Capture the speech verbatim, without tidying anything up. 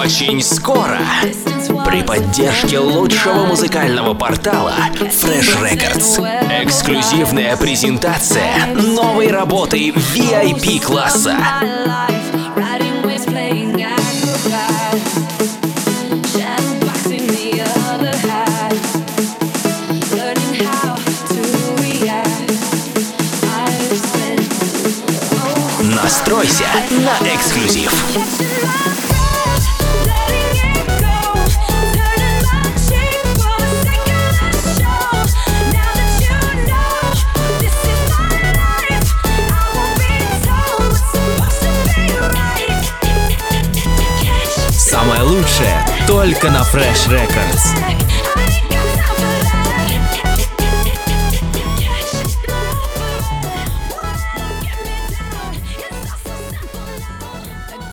Очень скоро при поддержке лучшего музыкального портала Fresh Records эксклюзивная презентация новой работы ви ай пи класса. Настройся на эксклюзив. Самое лучшее только на Fresh Records.